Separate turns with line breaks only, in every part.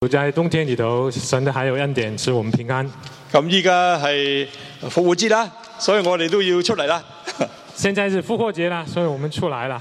在冬天里頭，神的還有恩典，使我們平安。
咁依家係復活節啦，所以我哋都要出嚟啦。
現在是復活節啦，所以我們出來了。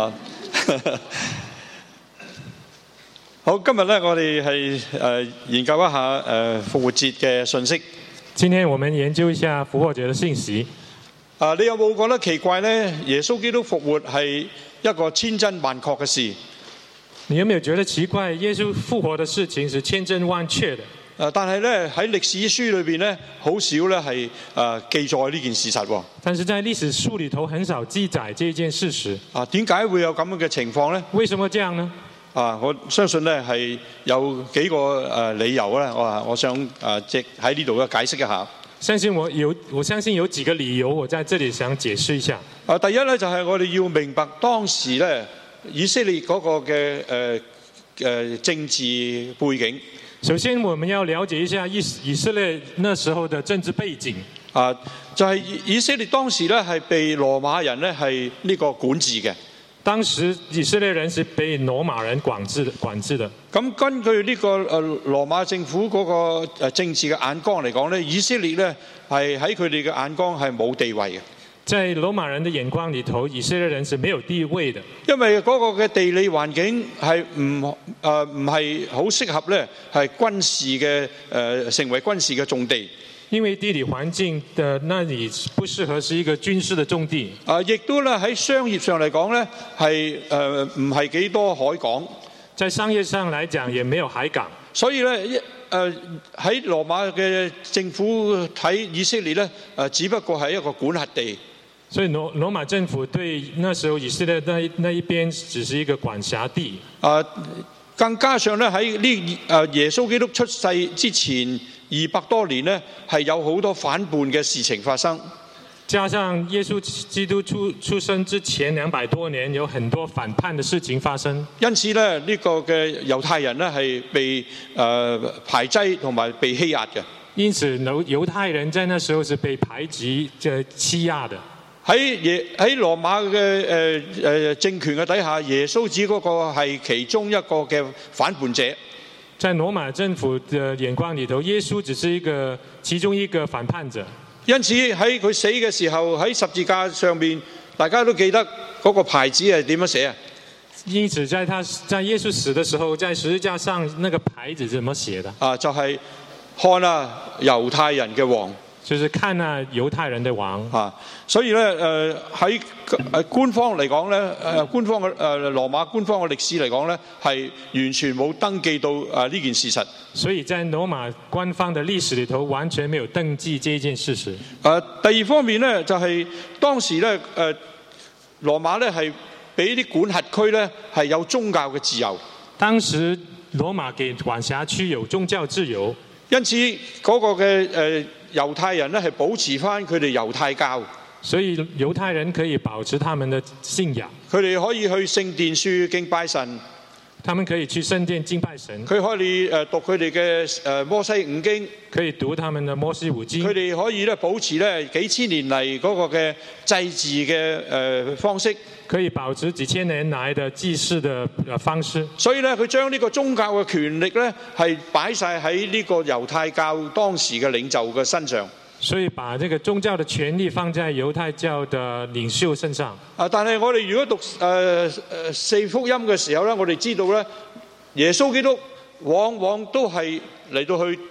好，今日咧我哋係研究一下復活節嘅信息。
今天我們研究一下復活節的信息。
你有冇覺得奇怪呢？耶穌基督復活係一個千真萬確嘅事。
你有沒有覺得奇怪？耶穌復活的事情是千真萬確的。
但係咧喺歷史書裏邊咧，好少咧係記載呢件事實。
但是在歷史書裏頭很少記載這件事實。
點解會有咁樣嘅情況呢？
為什麼這樣呢？
我相信咧係有幾個理由咧。我想即喺呢度咧解釋一下。
我相信有幾個理由，我在這裡想解釋一下。
第一咧就係我哋要明白當時咧以色列嗰個嘅政治背景。
首先，我們要了解一下以色列那時候的政治背景。
就係以色列當時咧係被羅馬人咧係呢個管治嘅。
當時以色列人是被羅馬人管治的。
咁根據呢個羅馬政府嗰個政治嘅眼光嚟講咧，以色列咧係喺佢哋嘅眼光係冇地位嘅。
在羅馬人的眼光裏頭，以色列人是沒有地位的。
因為嗰個嘅地理環境係唔係好適合咧係軍事嘅成為軍事嘅重地。
因為地理環境的那裡不適合是一個軍事的重地。
亦都咧喺商業上嚟講咧係唔係幾多海港。
在商業上來講，也沒有海港。
所以咧喺羅馬嘅政府睇以色列咧只不過係一個管轄地。
所以羅馬政府對那時候以色列那一邊只是一個管轄地。
更加上咧喺耶穌基督出世之前200多年咧，係有好多反叛嘅事情發生。
加上耶穌基督出生之前200多年，有很多反叛的事情發生。因此咧，
呢個嘅猶太人咧係被排擠同埋被欺壓嘅。
因此，猶太人在那時候是被排擠、欺壓的。
喺羅馬嘅政權嘅底下，耶穌只嗰個係其中一個嘅反叛者。
在羅馬政府的眼光裏頭，耶穌只是其中一個反叛者。
因此喺佢死嘅時候，喺十字架上面，大家都記得嗰個牌子係點樣寫啊？
因此在耶穌死的時候，在十字架上那個牌子怎麼寫的？
就係看啊猶太人嘅王。
就是看啊猶太人的王。
所以咧喺官方嚟講咧，官方嘅羅馬官方嘅歷史嚟講咧，係完全冇登記到呢件事實。
所以在羅馬官方的歷史裏頭，完全沒有登記這件事實。
第二方面咧，就係當時咧羅馬咧係俾啲管轄區咧係有宗教嘅自由。
當時羅馬給管轄區有宗教自由，
因此嗰個嘅猶太人咧係保持翻佢哋猶太教。
所以猶太人可以保持他們的信仰。
佢哋可以去聖殿處敬拜神。
他們可以去聖殿敬拜神。
佢可以讀佢哋嘅摩西五經。
可以讀他們的摩西五經。
佢哋可以咧保持咧幾千年嚟嗰個嘅祭祀嘅方式。
可以保持幾千年來的祭祀的方式。
所以咧，佢將呢個宗教嘅權力咧係擺晒喺呢個猶太教當時嘅領袖嘅身上。
所以把這個宗教的權力放在猶太教的領袖身上。
但係我哋如果讀四福音嘅時候咧，我哋知道咧，耶穌基督往往都係嚟到去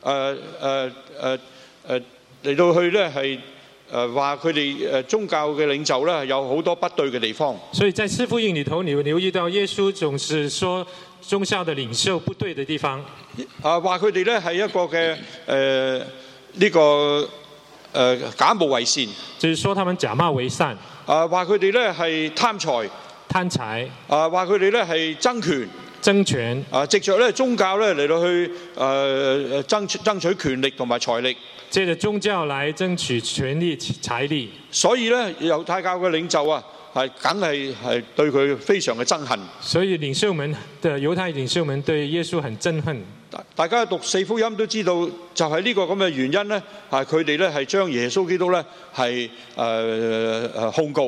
咧係話佢哋宗教嘅領袖咧有好多不對嘅地方。
所以在四福音裏頭，你會留意到耶穌總是說宗教的領袖不對的地方。
話佢哋咧係一個嘅呢個假冒為善，
就是說他們假冒為善。
話佢哋咧係貪財，話佢哋咧係爭權，藉着咧宗教咧嚟到去爭取權力同埋財力，
借着宗教來爭取權力財力。
所以咧猶太教嘅領袖啊，梗係對佢非常嘅憎恨。所以
猶太領袖們對耶穌很憎恨。
大家讀四福音都知道，就係呢個咁嘅原因咧，佢哋咧係將耶穌基督咧係控告。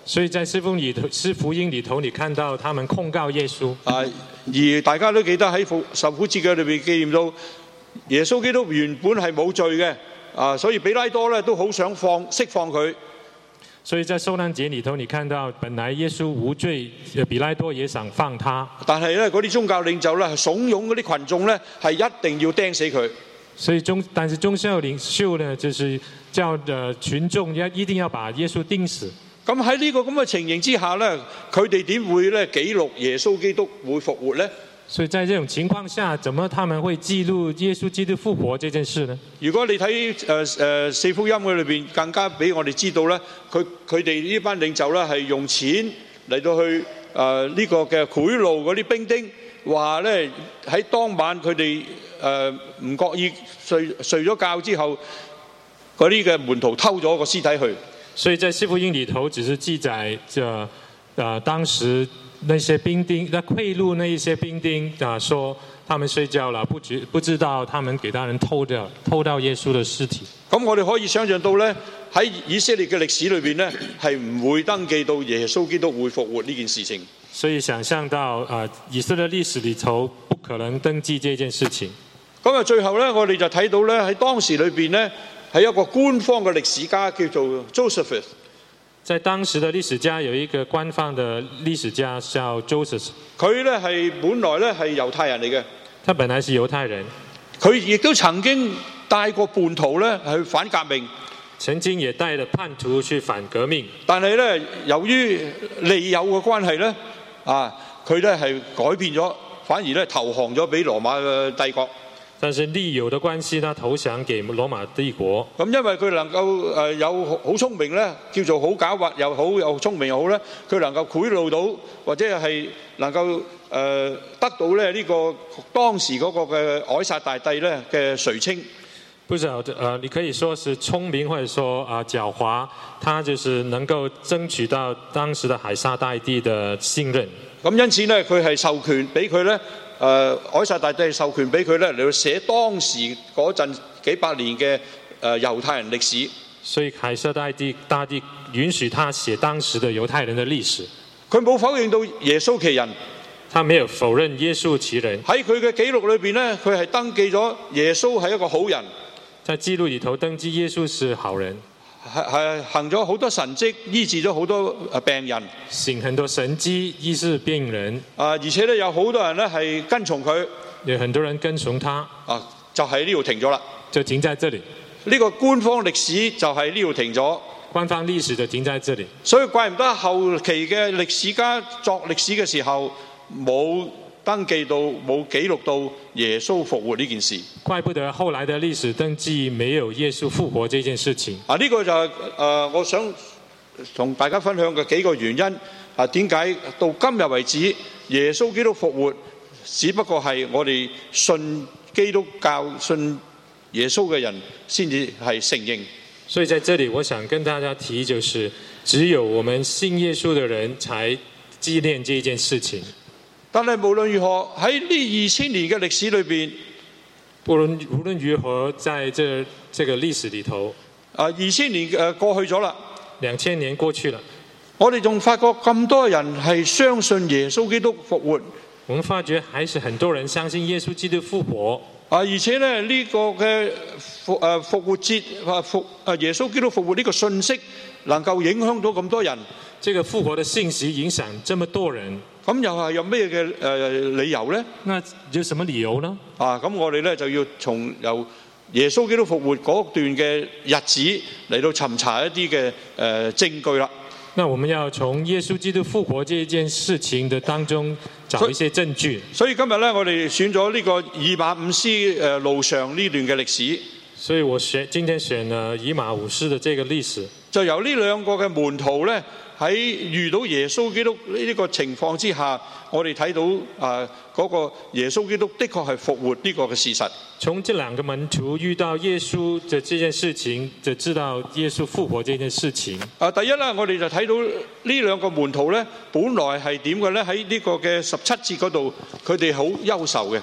所以在四福音裏頭，你看到他們控告耶穌。
而大家都記得喺受苦節嘅裏邊記念到耶穌基督原本係冇罪嘅，所以比拉多咧都好想釋放佢。
所以在受難節裏頭，你看到本來耶穌無罪，比拉多也想放他，
但係咧嗰啲宗教領袖咧係慫恿嗰啲群眾咧係一定要釘死佢。
所以但是宗教領袖呢，就是叫群眾一定要把耶穌釘死。
咁喺呢個咁嘅情形之下咧，佢哋點會咧記錄耶穌基督會復活咧？
所以在這種情況下，怎麼他們會記錄耶穌基督復活這件事呢？
如果你睇四福音嘅裏邊，更加俾我哋知道咧，佢哋呢班領袖咧係用錢嚟到去呢個嘅賄賂嗰啲兵丁，話咧喺當晚佢哋唔覺意睡咗覺之後，嗰啲嘅門徒偷咗個屍體去。
所以在四福音裏頭，只是記載當時那些兵丁，賄賂那一些兵丁說他們睡覺了，不知道他們給他人偷到耶穌的屍體。
咁我哋可以想象到咧，喺以色列嘅歷史裏邊咧，係唔會登記到耶穌基督會復活呢件事情。
所以想象到以色列歷史裏頭不可能登記這件事情。
咁最後咧，我哋就睇到咧喺當時裏邊咧，係一個官方嘅歷史家叫做 Josephus。
在當時的歷史家有一個官方的歷史家叫 Joseph，
佢咧係本來咧係猶太人嚟嘅。
他本來是猶太人，
佢亦都曾經帶過叛徒咧去反革命，
曾經也帶了叛徒去反革命。
但係咧由於利誘嘅關係咧，佢咧係改變咗，反而咧投降咗俾羅馬嘅帝國。
但是利誘的關係，他投降給羅馬帝國。
咁因為佢能夠有好聰明咧，叫做好狡猾又好，又聰明又好咧，佢能夠賄賂到或者係能夠得到咧呢個當時嗰個嘅凱撒大帝咧嘅垂青。
不知道你可以說是聰明，或者說狡猾，他就是能夠爭取到當時的凱撒大帝的信任。
咁因此咧，佢係授權俾佢咧。凱撒大帝授權俾佢咧嚟到寫當時嗰陣幾百年嘅猶太人歷史。
所以凱撒大帝允許他寫當時的猶太人的歷史。
佢冇否認到耶穌其人，
他沒有否認耶穌其人。
喺佢嘅記錄裏邊咧，佢係登記咗耶穌係一個好人。
在記錄裏頭登記耶穌是好人。
係行咗好多神蹟，醫治咗好多病人，
行很多神蹟醫治病人。
而且咧有好多人咧係跟從佢，
有很多人跟從他。
就喺呢度停咗啦，
就停在這裡。
呢個官方歷史就喺呢度停咗，
官方歷史就停在這裡。
所以怪唔得後期嘅歷史家作歷史嘅時候冇登記到，冇記錄到耶穌復活呢件事。
怪不得後來的歷史登記沒有耶穌復活這件事情。
呢個就係我想同大家分享嘅幾個原因。點解到今日為止耶穌基督復活，只不過係我哋信基督教、信耶穌嘅人先至係承認。
所以在這裡我想跟大家提，就是只有我們信耶穌的人才紀念這件事情。
但係無論如何喺呢2000年嘅歷史裏邊，
無論如何，在這個歷史裡頭
，2000年過去咗啦
，2000年過去了，
我哋仲發覺咁多人係相信耶穌基督復活。
我們發覺還是很多人相信耶穌基督復活。
而且咧呢個嘅復活節耶穌基督復活呢個信息能夠影響到咁多人。
這個復活的信息影響這麼多人，
咁又係有咩嘅理由呢？
那有什麼理由呢？
咁我哋咧就要從由耶穌基督復活嗰段嘅日子嚟到尋查一啲嘅證據啦。
那我們要從耶穌基督復活這件事情的當中找一些證據。
所以今日咧，我哋選咗呢個以馬忤斯路上呢段嘅歷史。
所以我今天選了以馬忤斯的這個歷史。就
由呢兩個嘅門徒咧，喺遇到耶穌基督呢個情況之下，我哋睇到嗰個耶穌基督的確係復活呢個嘅事實。
從這兩個門徒遇到耶穌的這件事情，就知道耶穌復活這件事情。
第一咧，我哋就睇到呢兩個門徒咧，本來係點嘅咧？喺呢個嘅17節嗰度，佢哋好優秀嘅。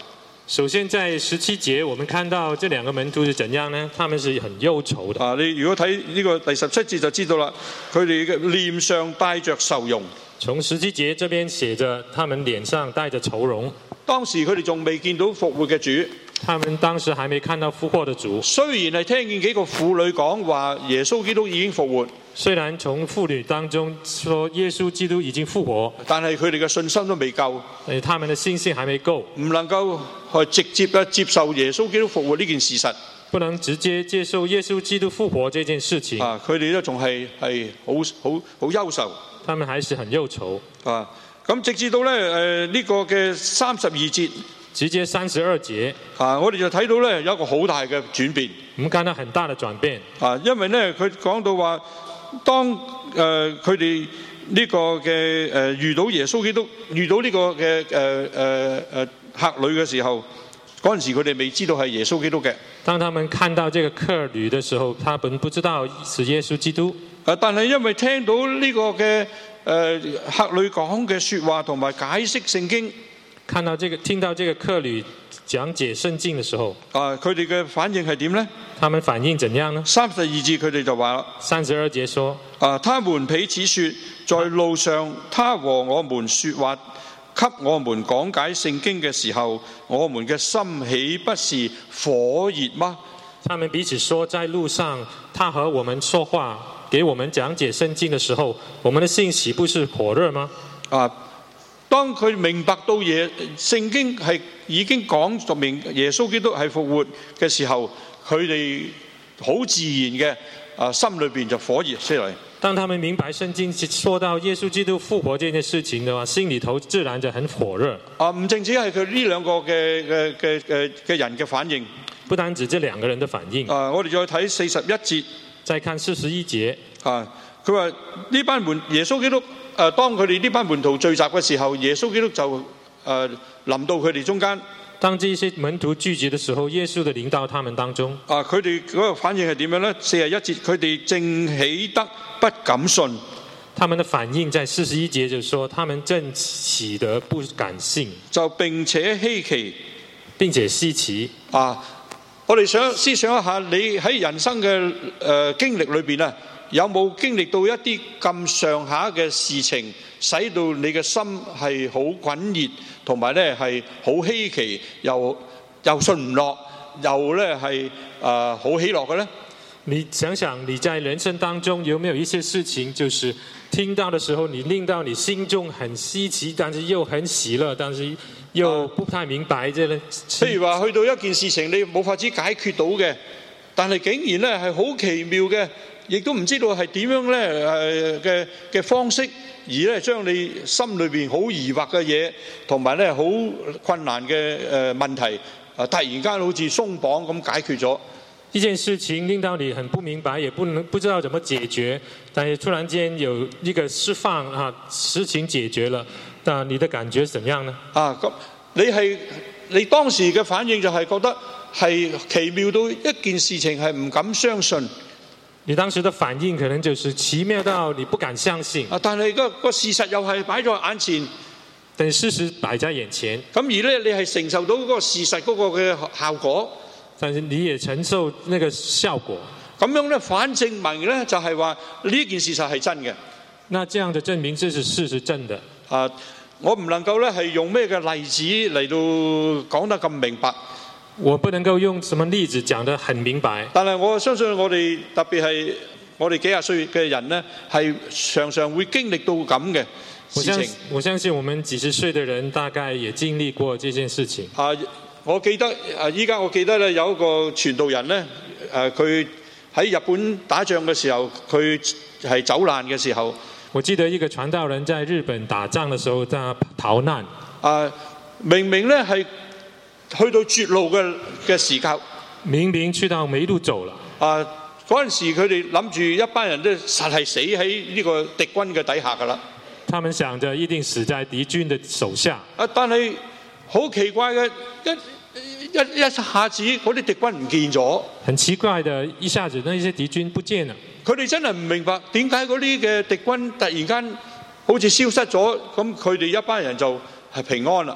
首先在17節，我們看到這兩個門徒是怎樣呢？他們是很憂愁的。
你如果睇呢個第17節就知道啦，佢哋嘅臉上帶着愁容。
從17節這邊寫着，他們臉上帶着愁容。
當時佢哋仲未見到復活嘅主。
他們當時還沒看到復活的主。
雖然係聽見幾個婦女講話耶穌基督已經復活，
雖然從婦女當中說耶穌基督已經復活，
但係佢哋嘅信心都未夠。
他們的信心還沒夠，
唔能夠去直接接受耶穌基督復活呢件事實。
不能直接接受耶穌基督復活這件事情。
佢哋都仲係好憂愁。
他們還是很憂愁。
咁直至到咧呢個嘅32節。
直接32節，
我哋就睇到咧有一個好大嘅轉變。
我們看到很大的轉變。
因為咧佢講到話，當佢哋呢個嘅遇到耶穌基督，遇到呢個嘅客旅嘅時候，嗰陣時佢哋未知道係耶穌基督嘅。
當他們看到這個客旅的時候，他們不知道是耶穌基督。
但係因為聽到呢個嘅客旅講嘅説話同埋解釋聖經。
聽到這個客旅講解聖經的時候，
佢哋嘅反應係點呢？
他們反應怎樣呢
？32節佢哋就話
32節說，
他們彼此說，在路上他和我們說話，給我們講解聖經嘅時候，我們嘅心豈不是火熱嗎？
他們彼此說，在路上他和我們說話，給我們講解聖經的時候，我們的心豈不是火熱嗎？
當佢明白到聖經係已經講明耶穌基督係復活嘅時候，佢哋好自然嘅心裏邊就火熱出嚟。
當他們明白聖經說到耶穌基督復活這件事情嘅話，心裏頭自然就很火熱。
唔淨止係佢呢兩個嘅人嘅反應，
不單止這兩個人的反應。
我哋再睇41節，
再看41節。
佢話呢班耶穌基督。當佢哋呢班門徒聚集嘅時候，耶穌基督就臨到佢哋中間。
當這些門徒聚集的時候，耶穌就臨到他們當中。
佢哋嗰個反應係點樣呢？41節，佢哋正喜得不敢信。
他們的反應在41節就是說，他們正喜得不敢信。
就並且稀奇。
並且稀奇。
我哋思想一下，你喺人生嘅經歷裏邊啊，有冇經歷到一啲咁上下嘅事情，使到你嘅心係好滾熱，同埋咧係好稀奇，又信唔落，又咧係好喜樂嘅咧？
你想想你在人生當中有沒有一些事情，就是聽到的時候，你令到你心中很稀奇，但是又很喜樂，但是又不太明白這咧？
譬如話去到一件事情你冇法子解決到嘅，但係竟然咧係好奇妙嘅。亦都唔知道係點樣咧嘅方式，而咧將你心裏邊好疑惑嘅嘢，同埋咧好困難嘅問題，突然間好似鬆綁咁解決咗。
一件事情令到你很不明白，也不知道怎麼解決，但係突然間有一個釋放事情解決了，那你的感覺怎樣呢？
咁你當時嘅反應就係覺得係奇妙到一件事情係唔敢相信。
你當時的反應可能就是奇妙到你不敢相信。
但係個事實又係擺在眼前。
但事實擺在眼前。
咁而咧，你係承受到嗰個事實嗰個嘅效果。
但是你也承受那個效果。
咁樣咧，反證明咧就係話呢件事實係真嘅。
那這樣就證明這是事實真的。
我唔能夠咧係用咩嘅例子嚟到講得咁明白。
我不能夠用什麼例子講得很明白，
但係我相信我哋特別係我哋幾廿歲嘅人呢，係常常會經歷到咁嘅事情。
我相信我們幾十歲的人大概也經歷過這件事情。
我記得依家我記得咧有一個傳道人呢，佢喺日本打仗嘅時候，佢係走難嘅時候。
我記得一個傳道人在日本打仗嘅時候，他逃難。
明明呢係去到絕路嘅時刻，
明明去到沒路走了。
嗰陣時佢哋諗住一班人都實係死喺呢個敵軍嘅底下㗎啦。他們想着一定死在敵軍嘅手下。但係好奇怪嘅，一下子嗰啲敵軍唔見咗。很奇怪的，一下子那些敵軍不見了。佢哋真係唔明白點解嗰啲嘅敵軍突然間好似消失咗，咁佢哋一班人就係平安啦。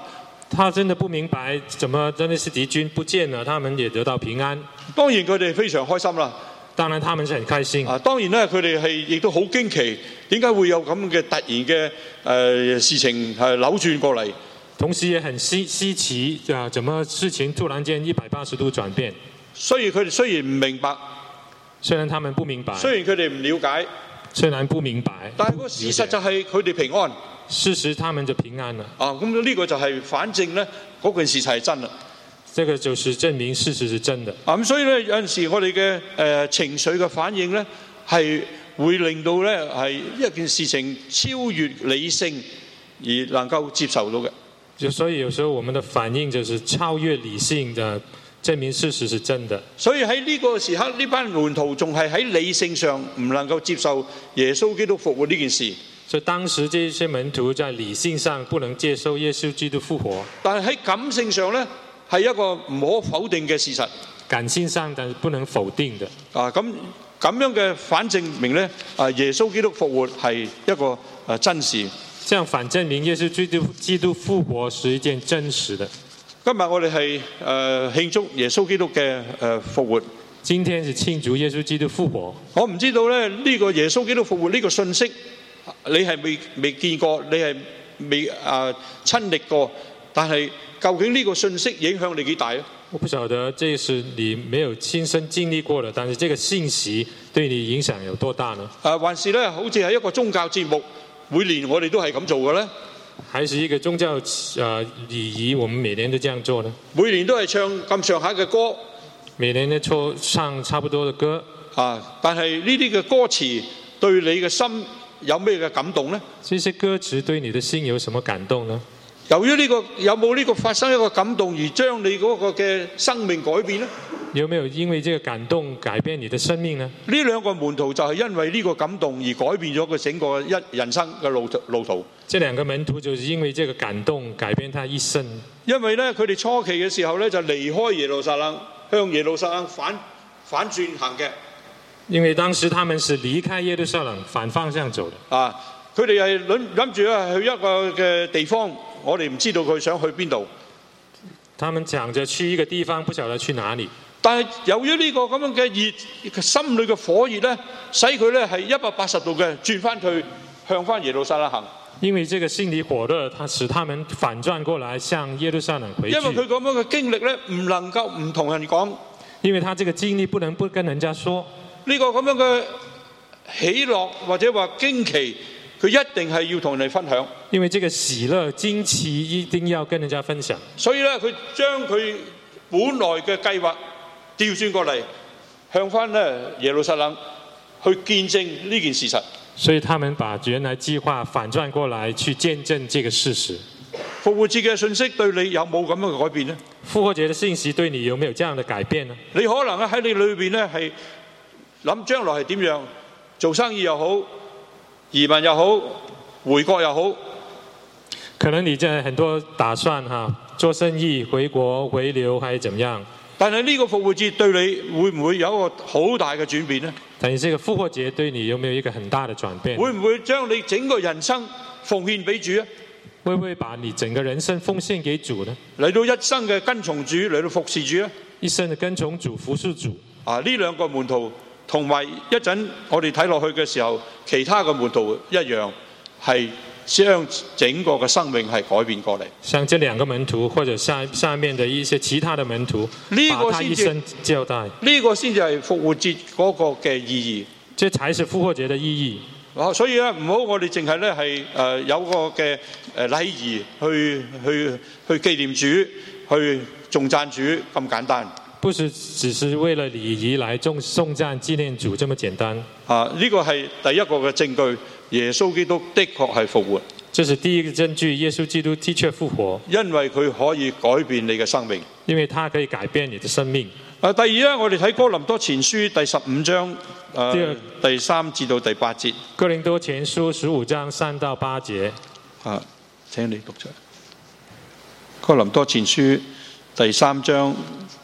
他真的不明白怎麼真的是敵軍不見了，他們也得到平安。
當然佢哋非常開心啦。
當然他們是很開心。
當然咧，佢哋係亦都好驚奇，點解會有咁嘅突然嘅事情係扭轉過嚟？
同時也很稀奇怎麼事情突然間180度轉變？
所以佢哋雖然唔明白，
雖然他們不明白，
雖然佢哋唔了解，
雖然不明白，
但係個事實就係佢哋平安。
事實他們就平安了。
咁呢個就係反正咧嗰件事就係真啦。
這個就是證明事實是真的。
咁所以咧有陣時我哋嘅情緒嘅反應咧係會令到咧係一件事情超越理性而能夠接受到嘅。
所以有時候我們的反應就是超越理性的，證明事實是真的。
所以喺呢個時刻，呢班門徒仲係喺理性上唔能夠接受耶穌基督復活呢件事。
所以當時這些門徒在理性上不能接受耶穌基督復活，
但係喺感性上咧係一個唔可否定嘅事實。
感性上但是不能否定的。
咁樣嘅反證明咧耶穌基督復活係一個真事。
這樣反證明耶穌基督復活是一件真實的。
今日我哋係慶祝耶穌基督嘅復活。
今天是慶祝耶穌基督復活。
我唔知道咧呢個耶穌基督復活呢個信息，你係未見過，你係未親歷過，但係究竟呢個信息影響你幾大啊？
我不曉得這是你沒有親身經歷過的，但是這個信息對你影響有多大呢？
還是咧好似係一個宗教節目，每年我哋都係咁做嘅咧？
還是一個宗教禮儀，我們每年都這樣做呢？
每年都係唱咁上下嘅歌，
每年都唱差不多的歌。
但係呢啲嘅歌詞對你嘅心有咩嘅感動呢？
這些歌詞對你的心有什麼感動呢？
由於呢個有冇呢個發生一個感動而將你嗰個嘅生命改變呢？
有沒有因為這個感動改變你的生命呢？
呢兩個門徒就係因為呢個感動而改變咗佢整個人生嘅路途。
這兩個門徒就是因為這個感動改變他一生。
因為咧佢哋初期嘅時候咧就離開耶路撒冷，向耶路撒冷反轉行嘅。
因為當時他們是離開耶路撒冷反方向走的。
佢哋係諗住去一個嘅地方，我哋唔知道佢想去邊度。
他們想着去一個地方，不曉得去哪裡。
但係由於呢個咁樣嘅熱，心裏嘅火熱咧，使佢咧係180度嘅轉翻去向翻耶路撒冷行。
因為這個心裡火熱，它使他們反轉過來向耶路撒冷回去。
因為佢咁樣嘅經歷咧，唔能夠唔同人講。
因為他這個經歷不能不跟人家說。
呢個咁樣嘅喜樂或者話驚奇，佢一定係要同人哋分享。
因為這個喜樂驚奇一定要跟人家分享。
所以咧，佢將佢本來嘅計劃調轉過嚟，向翻咧耶路撒冷去見證呢件事實。
所以他們把原來計劃反轉過來，去見證這個事實。
復活節嘅信息對你有冇咁樣嘅改變呢？
復活節嘅信息對你有沒有這樣的改變呢？
你可能喺你裏邊咧係諗將來係點樣，做生意又好，移民又好，回國又好。
可能你在很多打算做生意、回國、回流還是怎麼樣？
但係呢個復活節對你會唔會有一個好大嘅轉變呢？
但係這個復活節對你有沒有一個很大的轉變？
會唔會將你整個人生奉獻俾主啊？
會不會把你整個人生奉獻給主呢？
嚟到一生嘅跟從主，嚟到服侍主啊！
一生嘅跟從主、服侍主。
呢兩個門徒同埋一陣我哋睇落去嘅時候，其他嘅門徒一樣係將整個嘅生命係改變過嚟。
像這兩個門徒或者下面的一些其他的門徒，把他一生交代。
呢個先至係復活節嗰個嘅意義。
這才是復活節的意義。
所以咧，唔好我哋淨係咧係有個嘅禮儀去紀念主，去頌讚主咁簡單。
不是只是為了禮儀來頌讚紀念主這麼簡單。
呢個係第一個嘅證據，耶穌基督的確係復活。
這是第一個證據，耶穌基督的確復活。
因為佢可以改變你嘅生命。
因為他可以改變你的生命。
第二咧，我哋睇哥林多前書第15章第3至到第8節。
哥林多前書15章3到8節。
請你讀出嚟。哥林多前書第15章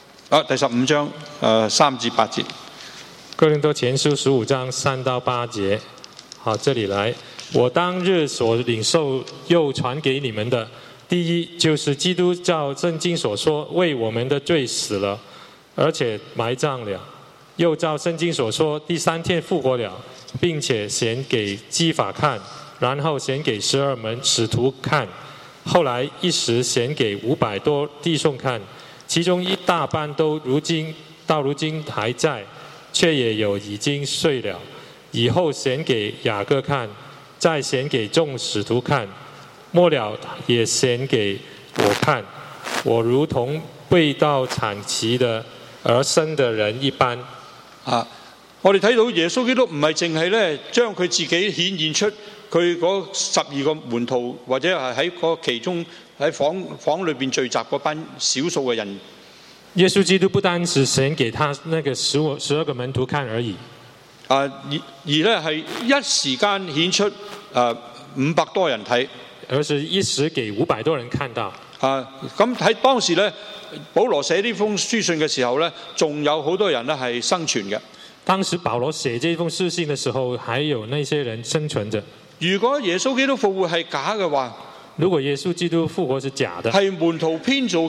3至8節。
哥林多前書15章3到8節。好，這裡來。我當日所領受又傳給你們的， 第一就是基督照聖經所說，為我們的罪死了，而且埋葬了，又照聖經所說，第3天復活了，並且顯給基法看，然後顯給12門使徒看，後來一時顯給500多弟兄看，其中一大半到如今還在，卻也有已經睡了。以後顯給雅各看，再顯給眾使徒看，末了也顯給我看，我如同未到產期的而生的人一般。
我哋睇到耶穌基督唔係淨係咧將佢自己顯現出佢嗰12個門徒，或者係喺嗰其中喺房裏邊聚集嗰班少數嘅人。
耶穌基督不單只顯給他那個12個門徒看而已，
而咧係一時間顯出500多人睇，
而是一時給500多人看到。
咁喺當時咧，保羅寫呢封書信嘅時候咧，仲有好多人咧係生存嘅。
當時保羅寫這封書信嘅時候，還有那些人生存着。
如果耶穌基督復活係假嘅話，
如果耶穌基督復活是假的，
係門徒編造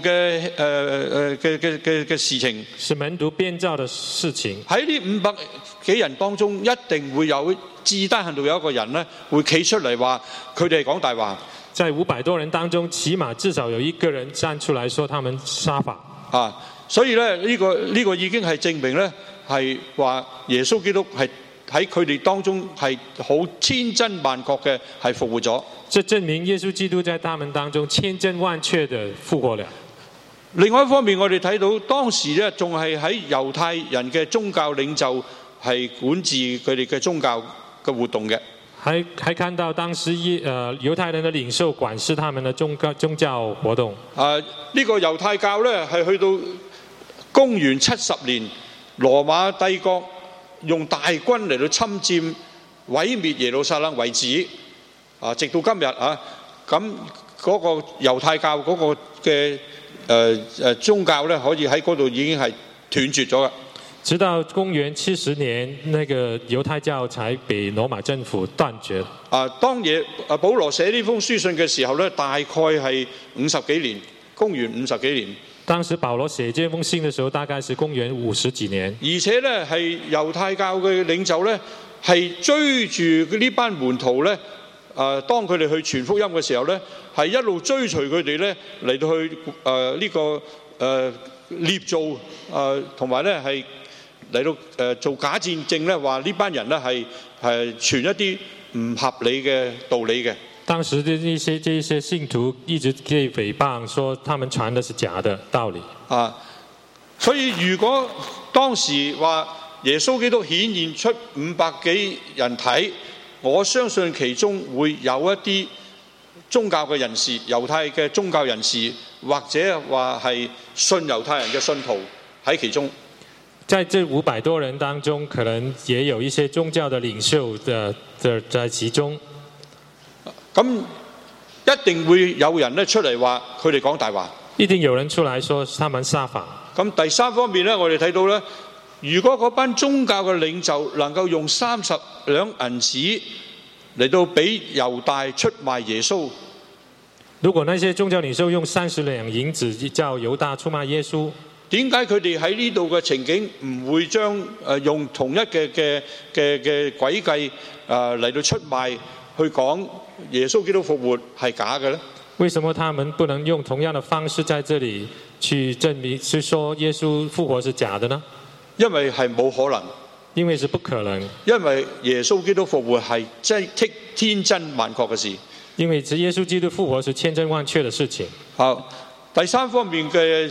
嘅事情，
是門徒編造的事情。
喺呢500幾人當中，一定會有至低限度有一個人咧，會企出嚟話佢哋係講大話。
在500多人當中，起碼至少有一個人站出來說他們撒謊。
所以咧呢個已經係證明咧，係話耶穌基督係喺佢哋當中係好千真萬確嘅係復活咗。
這證明耶穌基督在他們當中千真萬確的復活了。
另外一方面，我哋睇到當時咧仲係喺猶太人嘅宗教領袖係管治佢哋嘅宗教嘅活動嘅。
還看到當時猶太人的領袖管事他們的宗教活動。
呢個猶太教咧係去到公元70年，羅馬帝國用大軍嚟到侵佔毀滅耶路撒冷為止。直到今日咁嗰個猶太教嗰個嘅宗教咧，可以喺嗰度已經係斷絕咗嘅。
直到公元70年，那個猶太教才被羅馬政府斷絕。
當保羅寫呢封書信嘅時候咧，大概係50幾年，公元50幾年。
當時保羅寫這封信嘅時候，大概是公元50幾年。
而且咧係猶太教嘅領袖咧，係追住呢班門徒咧。當佢哋去傳福音嘅時候咧，係一路追隨佢哋咧嚟到去呢個捏造同埋咧係嚟到做假見證咧，話呢班人咧係傳一啲唔合理嘅道理嘅。
當時的這些信徒一直被誹謗，說他們傳的是假的道理。
所以如果當時話耶穌基督顯現出500幾人睇，我相信其中會有一啲宗教嘅人士，猶太嘅宗教人士，或者話係信猶太人嘅信徒喺其中。
在這500多人當中，可能也有一些宗教的領袖在其中。
咁一定會有人咧出嚟話佢哋講大話。
一定有人出來說他們撒謊。
咁第三方面咧，我哋睇到咧，如果嗰班宗教嘅領袖能夠用30兩銀子嚟到俾猶大出賣耶穌，
如果那些宗教領袖用30兩銀子叫猶大出賣耶穌，
點解佢哋喺呢度嘅情景唔會將用同一嘅詭計嚟到出賣去講耶穌基督復活係假嘅呢？
為什麼他們不能用同樣的方式在這裡去證明，去說耶穌復活是假的呢？
因為係冇可能，
因為是不可能。
因為耶穌基督復活係天真萬確嘅事。
因為耶穌基督復活是千真萬確的事情。
好，第三方面嘅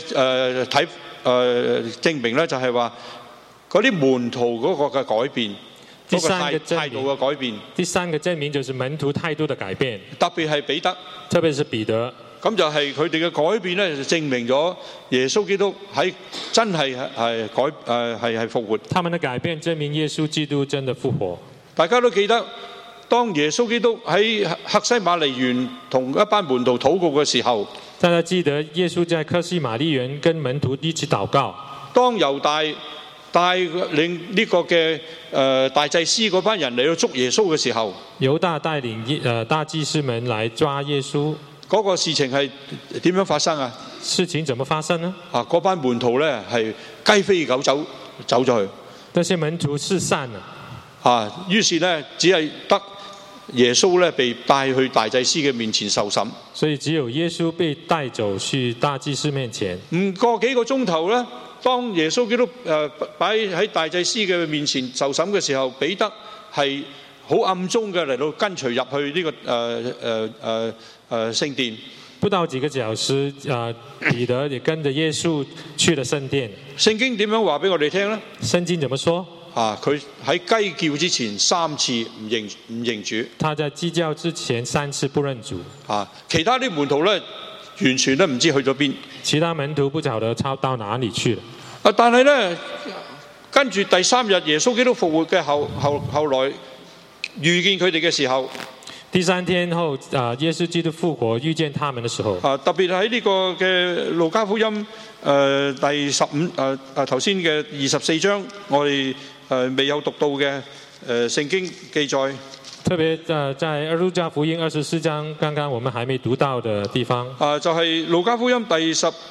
證明咧，就係話嗰啲門徒嗰個嘅改變。
第三個
態度嘅改變。
第三個證明就是門徒態度的改變，
特別係彼得。
特別是彼得。
咁就係佢哋嘅改變咧，就證明咗耶穌基督係真係係復活。
他們的改變證明耶穌基督真的復活。
大家都記得，當耶穌基督喺客西馬尼園同一班門徒禱告嘅時候，
大家記得耶穌在客西馬尼園跟門徒一起禱告。
當猶大帶領呢個嘅大祭司嗰班人嚟到捉耶穌嘅時候，
猶大帶領大祭司們來抓耶穌。
嗰個事情係點樣發生啊？
事情怎麼發生呢？
嗰班門徒咧係雞飛狗走咗去。
那些門徒四散了。
於是咧只係得耶穌咧被帶去大祭司嘅面前受審。
所以只有耶穌被帶走去大祭司面前。
唔過幾個鐘頭咧，當耶穌基督擺喺大祭司嘅面前受審嘅時候，彼得係好暗中嘅嚟到跟隨入去呢個聖殿。
不到幾個小時，彼得也跟着耶穌去了聖殿。
聖經點樣話俾我哋聽呢？
聖經怎麼說？
佢喺雞叫之前3次唔認主。他
在雞叫之前3次不認主。
其他啲門徒咧，完全都唔知去咗邊。
其他門徒不曉得到哪裡去了。
但係咧，跟住第3日耶穌基督復活嘅後來遇見佢哋嘅時候，
第3天後，耶穌基督復活遇見他們的時候，
特別喺呢個嘅路加福音第15頭先嘅24章，我哋未有讀到嘅聖經記載。
特別在路加福音24章，剛剛我們還沒讀到的地方，
就係路加福音第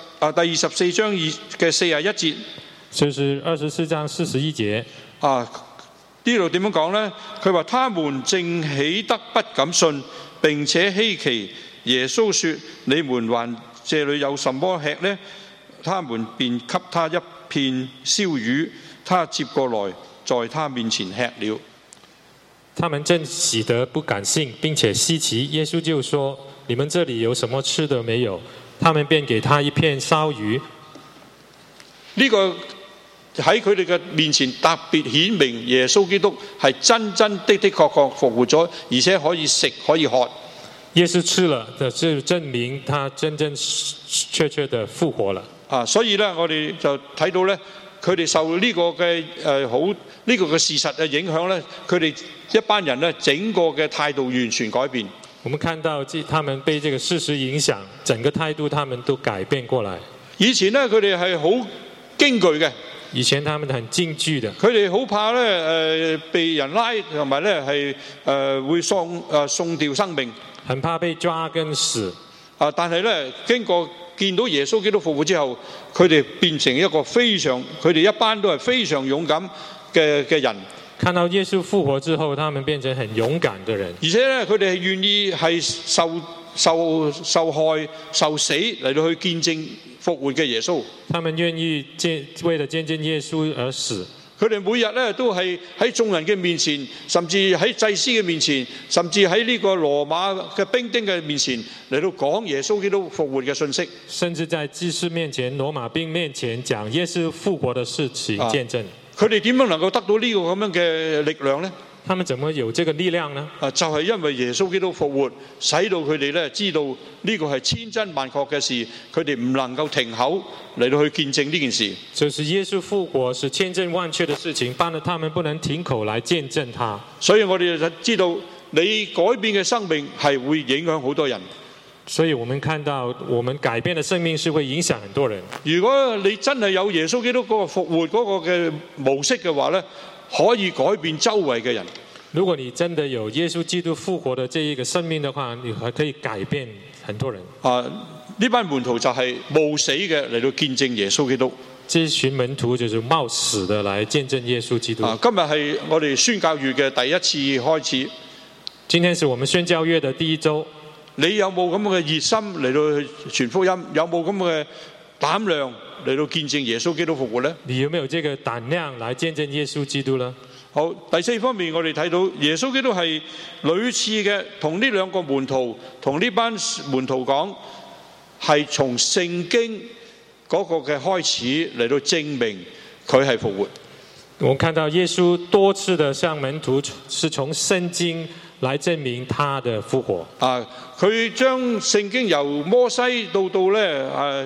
24章嘅41節，
就是24章41節。
呢度點樣講呢？佢話他們正喜得不敢信，並且稀奇。耶穌說：你們還這裡有什麼吃呢？他們便給他一片燒魚，他接過來，在他面前吃了。
他們正喜得不敢信，並且稀奇。耶穌就說：你們這裡有什麼吃的沒有？他們便給他一片燒魚。
呢個喺佢哋嘅面前特別顯明耶穌基督係真真的確確復活咗，而且可以食可以喝。
耶穌吃了，就證明他真真確確的復活了。
所以咧，我哋就睇到咧，佢哋受呢個嘅呢個嘅事實嘅影響咧，佢哋一班人咧整個嘅態度完全改變。
我們看到他們被這個事實影響，整個態度他們都改變過來。
以前咧，佢哋係好驚懼嘅。
以前他們很驚懼的，
佢哋好怕咧被人拉，同埋咧係會送掉生命，
很怕被抓跟死。
但係咧經過見到耶穌基督復活之後，佢哋變成一個佢哋一班都係非常勇敢嘅人。
看到耶穌復活之後，他們變成很勇敢的人，
而且咧佢哋係願意係受害受死嚟到去見證復活嘅耶穌。
他們願意為了見證耶穌而死。
佢哋每日咧都係喺眾人嘅面前，甚至喺祭司嘅面前，甚至喺呢個羅馬嘅兵丁嘅面前嚟到講耶穌基督復活嘅信息。
甚至在祭司面前、羅馬兵面前講耶穌復活的事情見證。
佢哋點樣能夠得到呢個咁樣嘅力量呢？
他們怎麼有這個力量呢？
就係因為耶穌基督復活，使到佢哋咧知道呢個係千真萬確嘅事，佢哋唔能夠停口嚟到去見證呢件事。
就是耶穌復活是千真萬確的事情，幫得他們不能停口來見證他。
所以我哋就知道，你改變嘅生命係會影響好多人。
所以我們看到，我們改變的生命是會影響很多人。
如果你真係有耶穌基督嗰個復活嗰個嘅模式嘅話咧，可以改變周圍嘅人。
如果你真的有耶穌基督復活的這一個生命的話，你還可以改變很多人。
呢班門徒就係冒死嘅嚟到見證耶穌基督。
這群門徒就是冒死的來見證耶穌基督。
今日係我哋宣教月嘅第一次開始。
今天是我們宣教月的第一週。
你有冇咁嘅熱心嚟到去傳福音？有冇咁嘅膽量嚟到見證耶穌基督復活呢？
你有沒有這個膽量來見證耶穌基督呢？
好，第4方面我哋睇到耶穌基督係屢次嘅同呢兩個門徒，同呢班門徒講，係從聖經嗰個嘅開始嚟到證明佢係復活。
我看到耶穌多次的向門徒是從聖經來證明他的復活。
佢將聖經由摩西到咧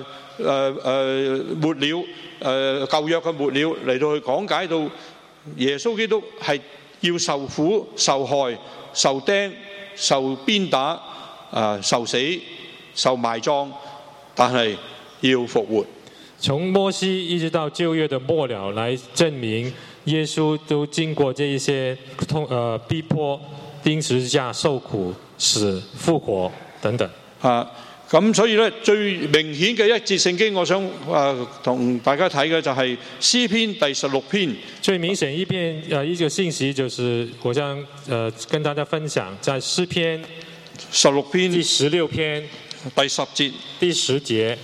末了舊約嘅末了嚟到去講解到耶穌基督係要受苦、受害、受釘、受鞭打、受死、受埋葬，但係要復活。從
摩西一直到舊約的末了，來證明耶穌都經過這一些逼迫、釘十字架、受苦、死、復活等等。
咁所以咧，最明顯嘅一節聖經，我想同大家睇嘅就係詩篇第16篇。
最明顯一個信息就是我想跟大家分享，在詩篇
16篇
第16篇
第10節。
第10節。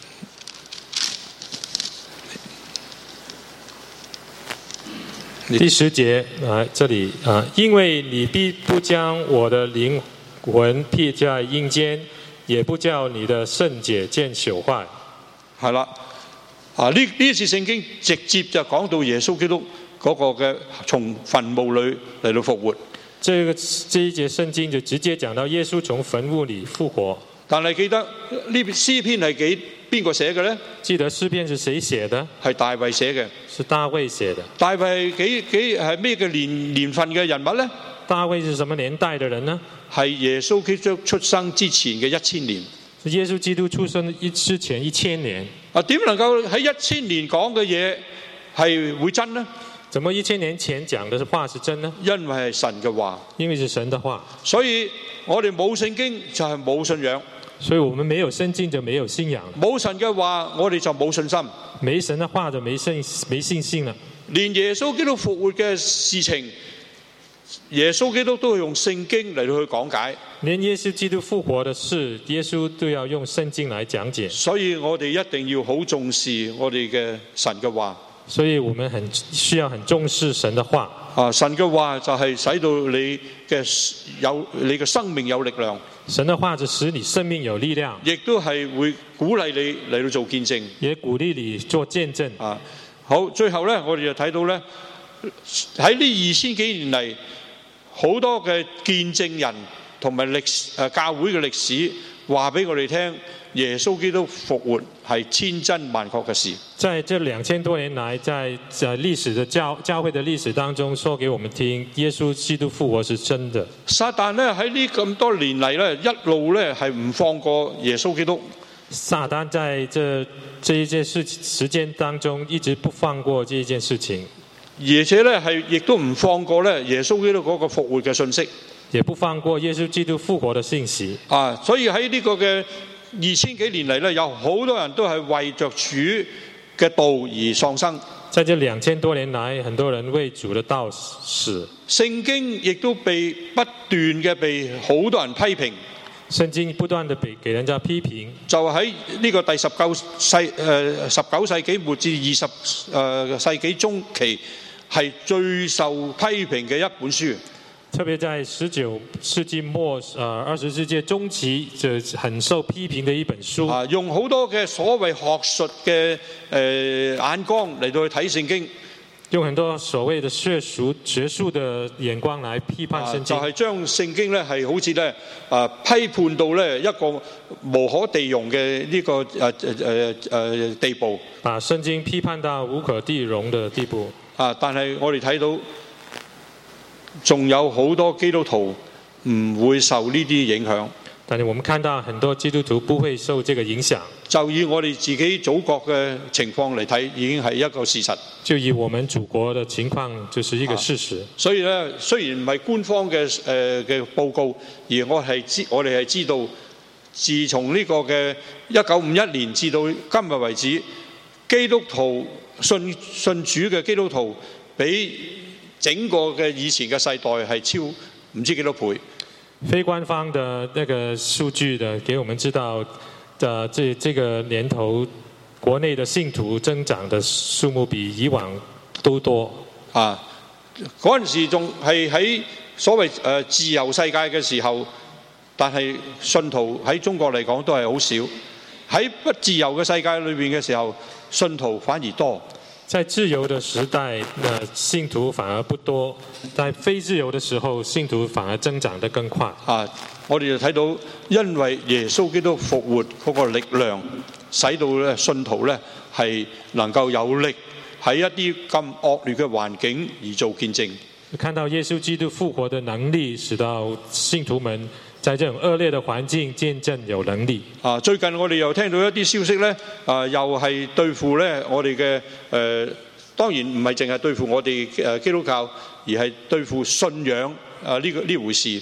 第10節這裡因為你必不將我的靈魂撇在陰間，也不叫你的聖潔見朽壞。
係啦，呢次聖經直接就講到耶穌基督嗰個嘅從墳墓裏嚟到復活。
這一節聖經就直接講到耶穌從墳墓裡復活。
但係記得呢詩篇係邊個寫嘅呢？
記得詩篇是誰寫的？
係大衛寫嘅。
是大衛寫的。
大衛係咩嘅年份嘅人物呢？
大衛是什麼年代的人呢？
係耶穌基督出生之前嘅1000年。
是耶穌基督出生之前1000年。
點能夠喺1000年講嘅嘢係會真呢？
怎麼1000年前講的話是真呢？
因為係神嘅話。
因為是神的話。
所以我哋冇聖經就係冇信仰。
所以我們沒有聖經就沒有信仰。
冇神嘅話，我哋就冇信心。
沒神的話就沒信心了。
連耶穌基督復活嘅事情，耶穌基督都會用聖經嚟到去講解。
連耶穌基督復活的事，耶穌都要用聖經來講解。
所以我哋一定要好重視我哋嘅神嘅話。
所以我們需要很重視神的話。
神嘅話就係使到你嘅生命有力量。
神的話就使你生命有力量，
亦都係會鼓勵你嚟到做見證，
也鼓勵你做見證。
好，最後咧，我哋就睇到咧，喺呢2000幾年嚟，好多嘅見證人同埋教會嘅歷史，話俾我哋聽，耶穌基督復活係千真萬確嘅事。
在這2000多年來，在歷史的教會的歷史當中，說給我們聽，耶穌基督復活是真的。
撒旦咧喺呢咁多年嚟咧，一路咧係唔放過耶穌基督。
撒旦在這一件時間當中，一直不放過這一件事情，
而且咧係亦都唔放過咧耶穌基督嗰個復活嘅信息，
也不放過耶穌基督復活的信息。
所以喺呢個嘅2000幾年嚟咧，有好多人都係為着主嘅道而喪生。
在這2000多年來，很多人為主的道死。
聖經亦都被不斷嘅被好多人批評。
聖經不斷地給人家批評。就
喺呢個第19世紀末至20世紀中期，係最受批評嘅一本書。
特別在19世紀末20世紀中期就很受批評的一本書。
用好多嘅所謂學術嘅眼光嚟到去睇聖經，
用很多所謂的學術的眼光來批判聖經，
就係將聖經咧係好似咧批判到咧一個無可地容嘅呢個地步。
把聖經批判到無可地容的地步。
但係我哋睇到，仲有好多基督徒唔會受呢啲影響。
但係我們看到很多基督徒不會受這個影響。
就以我哋自己祖國嘅情況嚟睇，已經係一個事實。
就以我們祖國的情況，就是一個事實。
所以咧，雖然唔係官方嘅報告，而我哋係知道，自從呢個嘅1951年至到今日為止，基督徒信主嘅基督徒比整個嘅以前嘅世代係超唔知幾多倍。
非官方的那個數據的，給我們知道的這個年頭，國內的信徒增長的數目比以往都多。
嗰陣時仲係喺所謂自由世界嘅時候，但係信徒喺中國嚟講都係好少。喺不自由嘅世界裏邊嘅時候，信徒反而多。
在自由的時代，信徒反而不多；在非自由的時候，信徒反而增長得更快。
我哋就睇到，因為耶穌基督復活嗰個力量，使到咧信徒咧係能夠有力喺一啲咁惡劣嘅環境而做見證。
看到耶穌基督復活的能力，使到信徒們在這種惡劣的環境見證有能力。
最近我哋又聽到一啲消息咧，又係對付咧我哋嘅當然唔係淨係對付我哋基督教，而係對付信仰呢回事。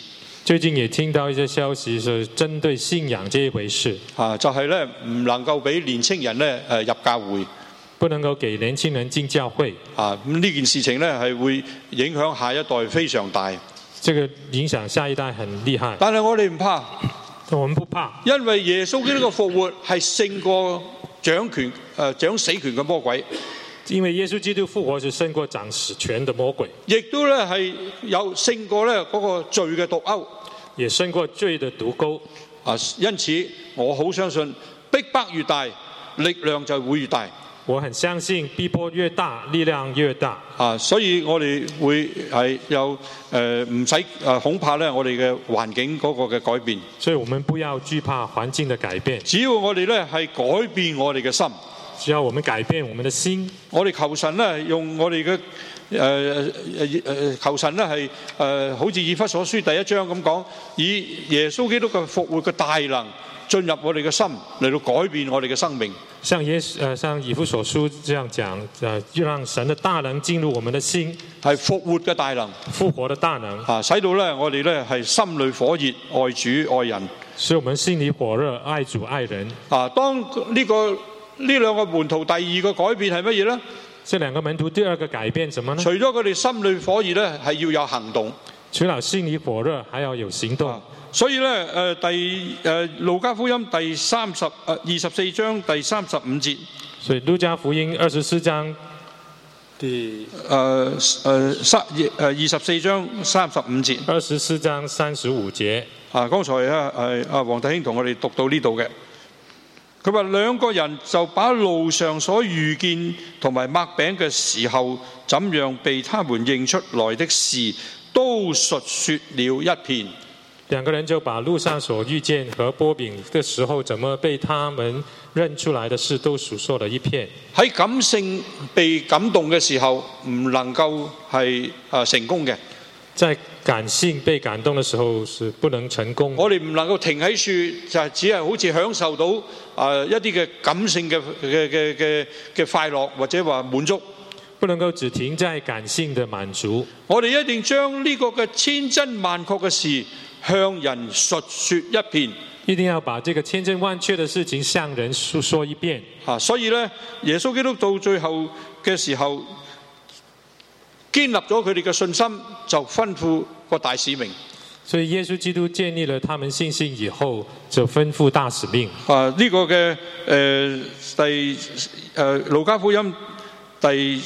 最近也聽到一些消息，是針對信仰這一回事。
就係咧唔能夠俾年青人咧入教會，
不能夠給年輕人進教會。
咁呢件事情咧係會影響下一代非常大。
這個影響下一代很厲害。
但係我哋唔怕，
我們不怕，
因為耶穌基督嘅復活係勝過掌死權嘅魔鬼。
因為耶穌基督復活是勝過掌死權的魔鬼，
亦都咧係有勝過咧嗰個罪嘅毒鈎，
也勝過罪的毒鈎。
因此我好相信逼迫越大，力量就會越大。
我很相信逼迫越大，力量越大。
所以我哋會係有唔使恐怕咧，我哋嘅環境嗰個嘅改變。
所以我們不要懼怕環境的改變。
只要我哋咧係改變我哋嘅心。
只要我們改變我們的心，
我哋求神咧，用我哋嘅求神咧係好似以弗所書第1章咁講，以耶穌基督嘅復活嘅大能進入我哋嘅心，嚟到改變我哋嘅生命。
像以弗所書這樣講，讓神的大能進入我們的心，
係復活嘅大能，
復活的大能，
使到咧我哋咧係心裏火熱，愛主愛人，
使我們心裏火熱，愛主愛人。
當呢兩個門徒第二個改變係乜嘢呢？
這兩個門徒第二個改變什麼呢？
除咗佢哋心裏火熱咧，係要有行動。
除了心裏火熱，還要有行動。
所以咧，路加福音24章第35節。所以
路加福音24章
24章35節。
24章35節。
剛才黃弟兄同我哋讀到呢度嘅。佢話兩個人就把路上所遇見同埋擘餅嘅時候，怎樣被他們認出來的事，都述說了一遍。
兩個人就把路上所遇見和擘餅的時候，怎麼被他們認出來的事，都述說了一遍。
喺感性被感動嘅時候，唔能夠係成功嘅。
在感性被感動的時候是不能成功。
我哋唔能夠停喺處，就只係好似享受到一啲嘅感性嘅快樂或者話滿足。
不能夠只停在感性的滿足。
我哋一定將呢個嘅千真萬確嘅事向人述說一遍。
一定要把這個千真萬確的事情向人述說一遍。
所以呢，耶穌基督到最後嘅時候，建立咗佢哋嘅信心，就吩咐個大使命。
所以耶穌基督建立了他們信心以後，就吩咐大使命。
呢個嘅路加福音第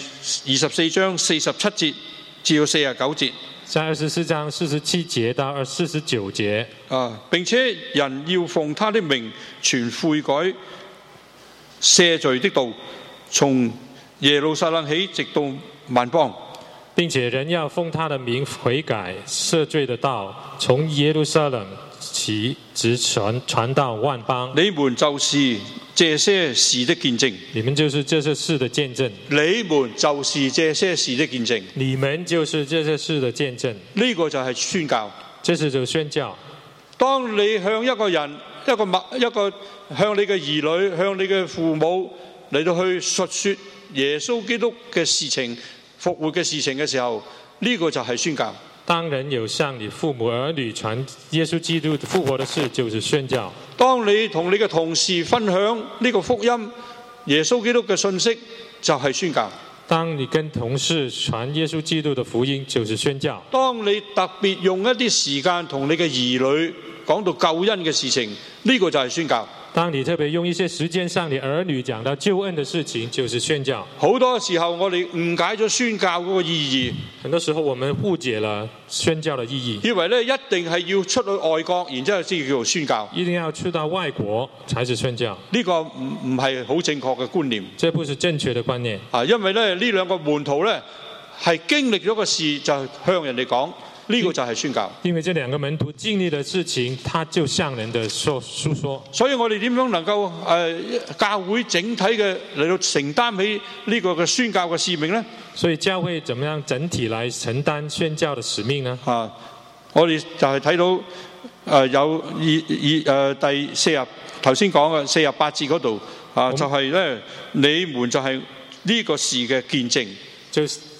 24章47節至到49節。
在24章47節到49節。
並且人要奉他的名傳悔改赦罪的道，從耶路撒冷起，直到萬邦。
並且人要奉他的名悔改赦罪的道，從耶路撒冷起，直傳到萬邦。
你們就是這些事的見證。
你們就是這些事的見證。
你們就是這些事的見證。
你們就是這些事的見證。
呢個就係宣教。
這是就宣教。
當你向一個人、一個向你嘅兒女、向你嘅父母嚟到去述說耶穌基督嘅事情、復活嘅事情嘅時候，呢個就係宣教。
當人有向你父母兒女傳耶穌基督復活的事，就是宣教。
當你同你嘅同事分享呢個福音耶穌基督嘅信息，就係宣教。
當你跟同事傳耶穌基督的福音，就是宣教。
當你特別用一啲時間同你嘅兒女講到救恩嘅事情，呢個就係宣教。
當你特別用一些時間向你兒女講到救恩的事情，就是宣教。
好多時候我哋誤解咗宣教嗰個意義。
很多時候我們誤解了宣教的意義，
以為咧一定係要出去外國，然之後先叫做宣教。
一定要出到外國才是宣教。
呢個唔係好正確嘅觀念。
這不是正確的觀念。
因為咧呢兩個門徒咧係經歷咗個事，就向人哋講。呢個就係宣教。因為這兩個門徒經歷的事情，他就向人的訴說。所以我哋點樣能夠教會整體嘅嚟到承擔起呢個嘅宣教嘅使命呢？所以教會怎麼樣整體來承擔宣教的使命呢？我哋就係睇到有第40頭先講嘅48節嗰度就係咧，你們就係呢個事嘅見證。就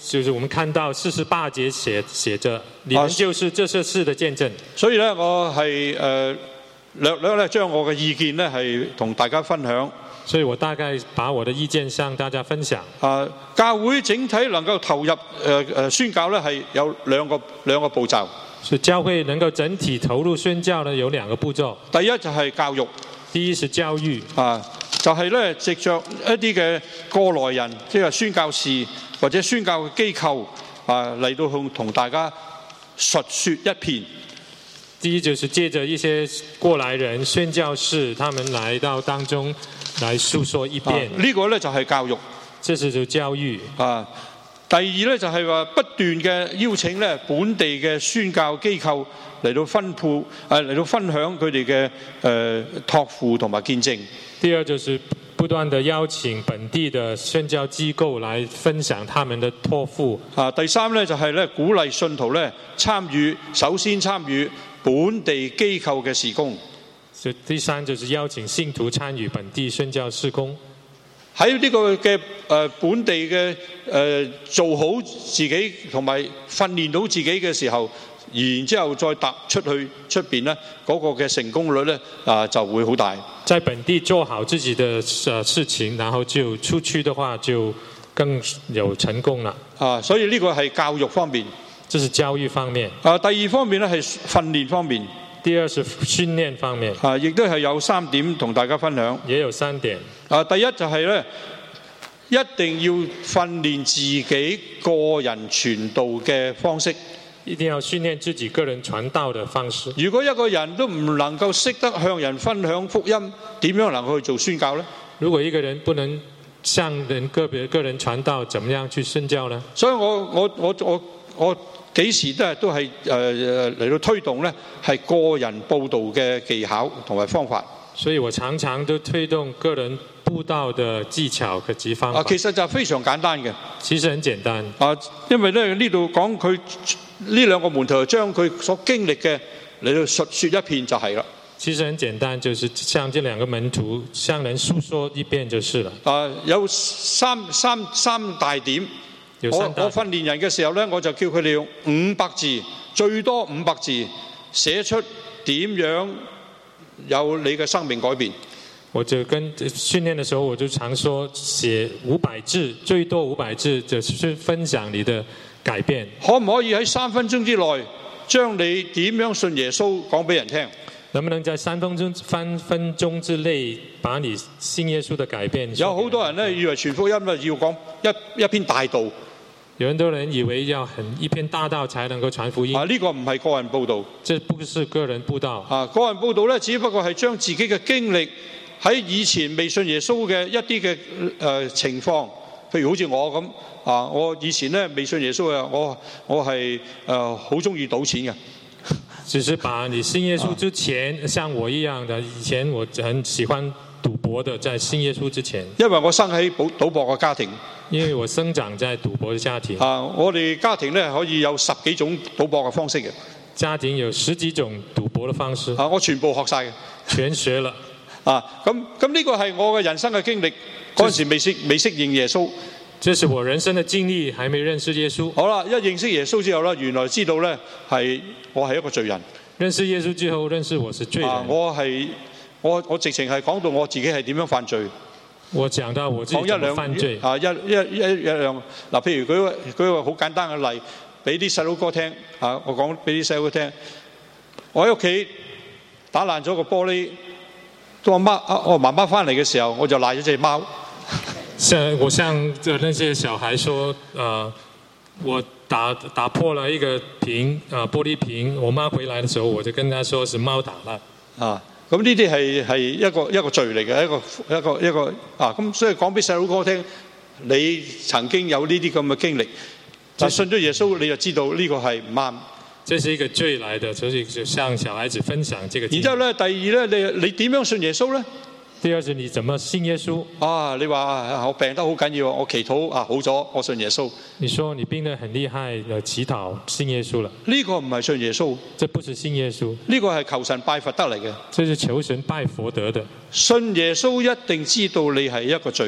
就是我們看到48節寫着，你們就是這些事的見證。
所以咧，我係略咧將我嘅意見咧係同大家分享。
所以我大概把我的意見向大家分享。
教會整體能夠投入宣教咧係有兩個步驟。
所以教會能夠整體投入宣教呢，有2個步驟。
第一就係教育。
第一是教育。
就係咧藉着一啲嘅過來人，即係宣教士或者宣教嘅機構嚟到同大家述說一遍。
第一就是借着一些過來人、宣教士，他們來到當中來訴說一遍。
呢個咧就係教育。
這是就教育。
第二咧就係話不斷嘅邀請咧本地嘅宣教機構嚟到分享佢哋嘅託付同埋見證。
第二就是不斷的邀請本地的宣教機構來分享他們的託付。
第三咧就係咧鼓勵信徒咧首先參與本地機構嘅事工。
第三就是邀請信徒參與本地宣教事工。
喺呢個嘅本地嘅做好自己同埋訓練到自己嘅時候，然之後再踏出去出邊咧，嗰個嘅成功率咧就會好大。
在本地做好自己的事情，然後就出去的話就更有成功了。
所以呢個係教育方面。
這是教育方面。
第二方面咧係訓練方面。
第二是訓練方面。
亦都係有3點同大家分享。
也有3點。
第一就係咧，一定要訓練自己個人傳道嘅方式。
一定要訓練自己個人傳道的方式。
如果一個人都唔能夠識得向人分享福音，點樣能夠去做宣教呢？
如果一個人不能向人個人傳道，怎麼樣去宣教呢？
所以我幾時都係嚟到推動呢係個人佈道嘅技巧同埋方法。
所以我常常都推動個人佈道的技巧及方法。
其實就非常簡單嘅。
其實很簡單。
因為咧呢度講佢呢2個門徒將佢所經歷嘅嚟到述說一遍就係啦。
其實很簡單，就是向這2個門徒向人訴說一遍就是了。
有三大點。我訓練人嘅時候咧，我就叫佢哋用500字，最多500字寫出點樣有你嘅生命改變。
我就跟訓練的時候，我就常說寫500字，最多500字，就是分享你的改變。
可唔可以喺3分鐘之內將你點樣信耶穌講俾人聽？
能不能在3分鐘之內把你信耶穌的改變？
有好多人咧以為傳福音咧要講一篇大道。
有很多人以為要一篇大道才能夠傳福音。
呢個唔係個人佈道。
這不是個人佈道。
個人佈道咧，只不過係將自己嘅經歷喺以前未信耶穌嘅一啲嘅情況，譬如好似我咁我以前咧未信耶穌嘅，我係好中意賭錢嘅。
只是把你信耶穌之前，像我一樣的，以前我很喜歡賭博的，在信耶穌之前。
因為我生喺賭博嘅家庭。
因為我生長在賭博的家庭。
我哋家庭咧可以有10幾種賭博嘅方式嘅。
家庭有10幾種賭博的方式。
我全部學晒嘅。
全學了。
咁呢個係我嘅人生嘅經歷。嗰陣時未識認耶穌。
這是我人生的經歷，還沒認識耶穌。
好啦，一認識耶穌之後咧，原來知道咧我係一個罪人。
認識耶穌之後，認識我是罪人。
我直情係講到我自己係點樣犯罪。
我講到我自己怎麼犯罪。
一樣嗱，譬如舉個好簡單嘅例，俾啲細佬哥聽。我講俾啲細佬哥聽，我喺屋企打爛咗個玻璃，到我媽媽翻嚟嘅時候，我就賴咗隻貓。
我向那些小孩說，我打破了一個玻璃瓶，我媽回來的時候，我就跟她說是貓打爛。
咁呢啲係一個罪嚟嘅，一個咁所以講俾細佬哥聽，你曾經有呢啲咁嘅經歷，就信咗耶穌，你就知道呢個係唔啱。
這是一個罪來的，所以就向小孩子分享這個經歷。
然之後咧，第二咧，你點樣信耶穌咧？
第二是你怎麼信耶穌？
你話我病得好緊要，我祈禱好咗，我信耶穌。
你說你病得很厲害，祈禱信耶穌了？
呢個唔係信耶穌，
這不是信耶穌，
呢個係求神拜佛得嚟嘅。
這是求神拜佛得的。
信耶穌一定知道你係一個罪人。